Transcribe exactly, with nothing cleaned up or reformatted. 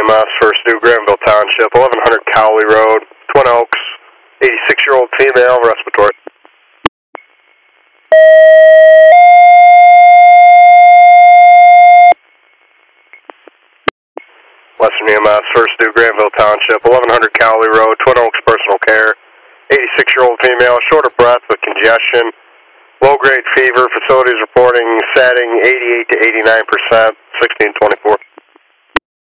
M S, First New Granville Township, eleven hundred Cowley Road, Twin Oaks, eighty-six-year-old female, respiratory. Western E M S, First New Granville Township, eleven hundred Cowley Road, Twin Oaks, personal care, eighty-six-year-old female, short of breath with congestion, low-grade fever, facilities reporting setting eighty-eight to eighty-nine percent, sixteen twenty-four.